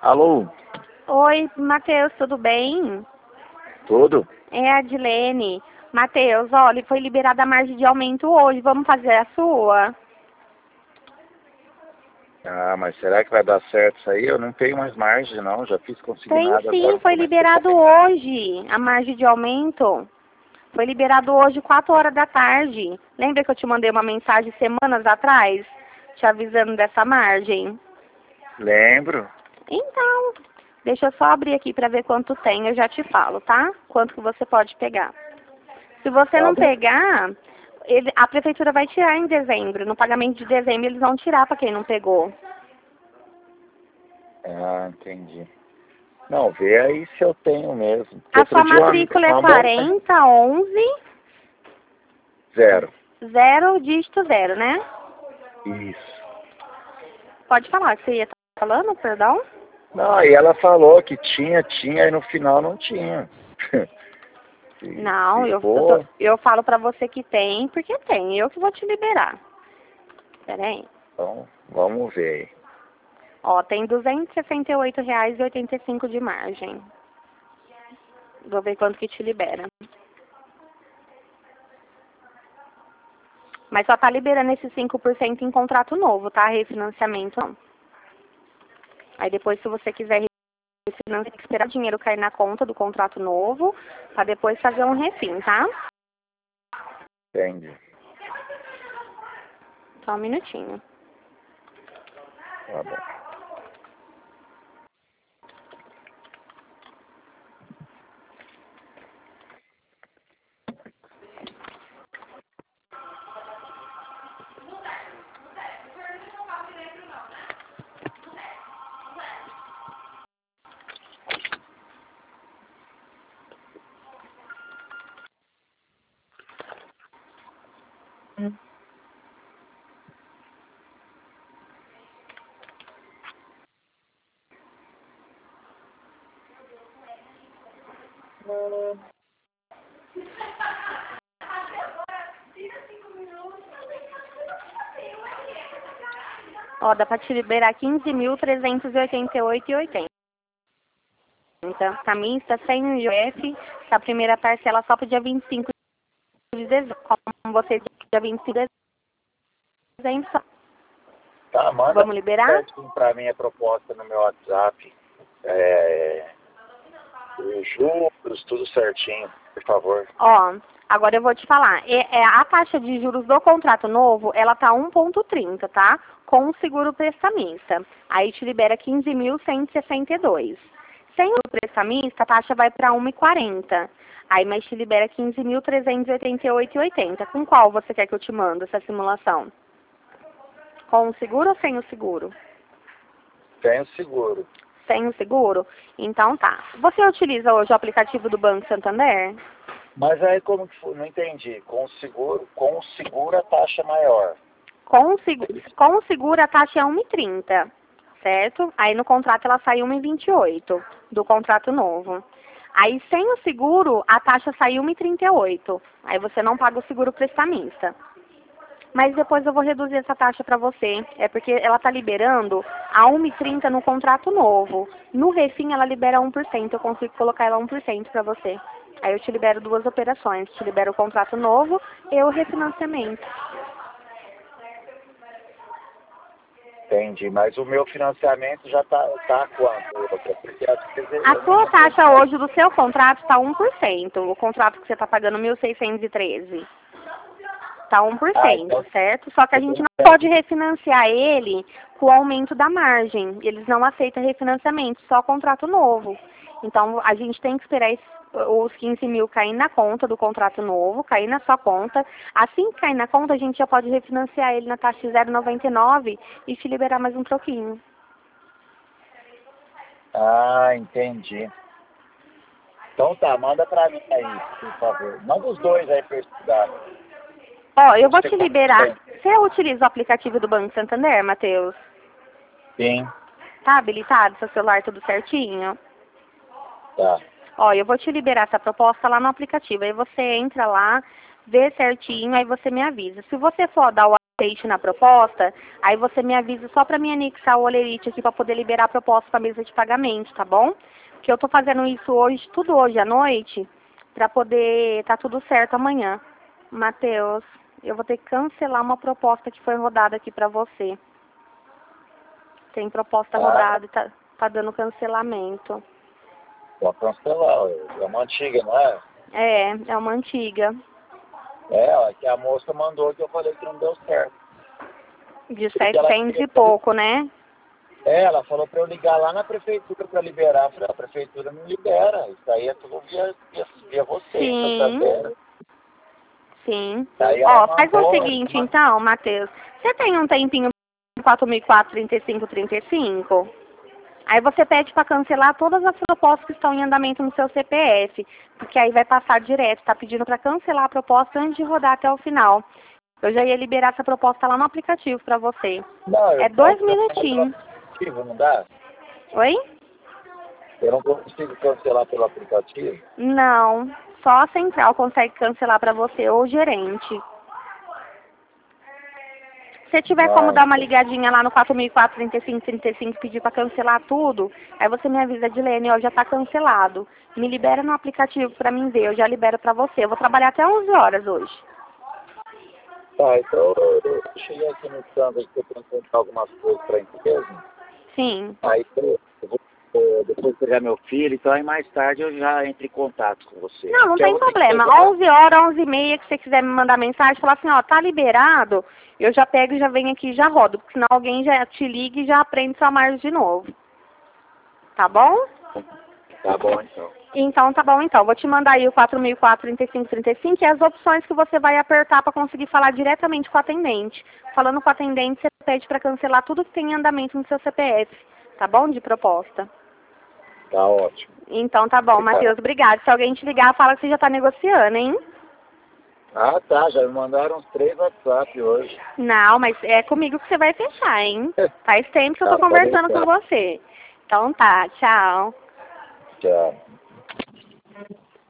Alô? Oi, Matheus, tudo bem? Tudo? É a Adilene. Matheus, olha, foi liberada a margem de aumento hoje. Vamos fazer a sua? Ah, mas será que vai dar certo isso aí? Eu não tenho mais margem, não. Já fiz Tem consignado agora sim, no foi começo. liberado hoje a margem de aumento. Foi liberado hoje, 4 horas da tarde. Lembra que eu te mandei uma mensagem semanas atrás, te avisando dessa margem? Lembro. Então, deixa eu só abrir aqui para ver quanto tem, eu já te falo, tá? Quanto que você pode pegar. Se você Tá não bom. pegar, a prefeitura vai tirar em dezembro. No pagamento de dezembro eles vão tirar para quem não pegou. Ah, entendi. Não, vê aí se eu tenho mesmo. A Outro sua dia matrícula é uma moça... 4011 Zero. 0 dígito 0, né? Isso. Pode falar que você ia estar falando, perdão? Não, aí ela falou que tinha, e no final não tinha. Não, Ficou... eu falo pra você que tem, porque tem. Eu que vou te liberar. Pera aí. Então, vamos ver aí. Ó, tem R$ 268,85 de margem. Vou ver quanto que te libera. Mas só tá liberando esses 5% em contrato novo, tá? Refinanciamento não. Aí depois, se você quiser refinanciar, tem que esperar o dinheiro cair na conta do contrato novo, pra depois fazer um refin, tá? Entendi. Só um minutinho. Tá bom. Ó, dá pra te liberar 15.388,80. Tá mista, sem o IOF, a primeira parcela só pro dia 25 de dezembro. Como você disse, dia 25 de dezembro, só. Tá, manda Vamos liberar? certinho pra mim a proposta no meu WhatsApp. Os juros, tudo certinho, por favor. Ó, agora eu vou te falar. A taxa de juros do contrato novo, ela tá 1,30, tá? Com o seguro prestamista. Aí te libera 15.162. Sem o prestamista, a taxa vai para 1,40. Aí, mas te libera 15.388,80. Com qual você quer que eu te mando essa simulação? Com o seguro ou sem o seguro? Tenho seguro. Sem o seguro? Então tá. Você utiliza hoje o aplicativo do Banco Santander? Mas aí como que foi? Não entendi. Com o seguro a taxa é maior. Com o seguro a taxa é 1,30, certo? Aí no contrato ela sai 1,28 do contrato novo. Aí sem o seguro a taxa sai 1,38. Aí você não paga o seguro prestamista. Mas depois eu vou reduzir essa taxa para você. É porque ela tá liberando a 1,30 no contrato novo. No refim ela libera 1%. Eu consigo colocar ela 1% para você. Aí eu te libero duas operações. Te libero o contrato novo e o refinanciamento. Entendi. Mas o meu financiamento já tá quanto? Porque às vezes A eu sua não... taxa hoje do seu contrato está 1%. O contrato que você está pagando 1.613. Está Ah, 1%, então... certo? Só que a gente não pode refinanciar ele com o aumento da margem. Eles não aceitam refinanciamento, só contrato novo. Então, a gente tem que esperar os 15 mil cair na conta do contrato novo, cair na sua conta. Assim que cair na conta, a gente já pode refinanciar ele na taxa de 0,99 e te liberar mais um troquinho. Ah, entendi. Então tá, manda pra mim aí, por favor. Manda os dois aí pra eu estudar. Ó, eu vou te liberar. Você utiliza o aplicativo do Banco Santander, Matheus? Sim, Tá habilitado seu celular tudo certinho? tá. Ó, eu vou te liberar essa proposta lá no aplicativo. Aí você entra lá, vê certinho, aí você me avisa. Se você for dar o aceite na proposta, aí você me avisa só para me anexar o Olerite aqui para poder liberar a proposta para a mesa de pagamento, tá bom? Porque eu tô fazendo isso hoje, tudo hoje à noite, para poder tá tudo certo amanhã. Matheus, eu vou ter que cancelar uma proposta que foi rodada aqui para você. Tem proposta rodada e tá dando cancelamento. Pode cancelar, é uma antiga, não é? É uma antiga. É, que a moça mandou que eu falei que não deu certo. De 700 e pouco, né? Ela falou pra eu ligar lá na prefeitura pra liberar. Eu falei, a prefeitura não libera. Isso aí é tudo via você, Sim. Santander. Sim. Daí Ó, ela faz o mandou, seguinte então, Matheus. Você tem um tempinho 4.435,35? Aí você pede para cancelar todas as propostas que estão em andamento no seu CPF, porque aí vai passar direto, tá pedindo para cancelar a proposta antes de rodar até o final. Eu já ia liberar essa proposta lá no aplicativo para você. não, É 2 minutinhos. aplicativo, não dá? Oi? Eu não consigo cancelar pelo aplicativo. Não, só a central consegue cancelar para você ou o gerente. Se tiver como dar uma ligadinha lá no 4.435,35 pedir para cancelar tudo, aí você me avisa, Dilene, ó, já está cancelado. Me libera no aplicativo para mim ver, eu já libero para você. Eu vou trabalhar até 11 horas hoje. Tá, então eu cheguei aqui no Santos que eu tenho que comprar algumas coisas pra empresa. Sim. Aí eu vou depois pegar meu filho, então aí mais tarde eu já entro em contato com você. Não Porque eu tem vou ter que problema. pegar. 11 horas, 11h30, que você quiser me mandar mensagem, falar assim, ó, tá liberado, eu já pego e já venho aqui e já rodo, porque senão alguém já te liga e já aprende sua margem de novo. Tá bom? Tá bom, então. Então, tá bom, então. Vou te mandar aí o 4.435,35 e as opções que você vai apertar para conseguir falar diretamente com o atendente. Falando com o atendente, você pede para cancelar tudo que tem em andamento no seu CPF. Tá bom? De proposta. Tá ótimo. Então, tá bom, Matheus. Obrigado. Se alguém te ligar, fala que você já tá negociando, hein? Ah, tá. Já me mandaram uns 3 WhatsApp hoje. Não, mas é comigo que você vai fechar, hein? Faz tempo que eu tô Tá, conversando pode com você. Então tá, tchau. deixar. Tchau.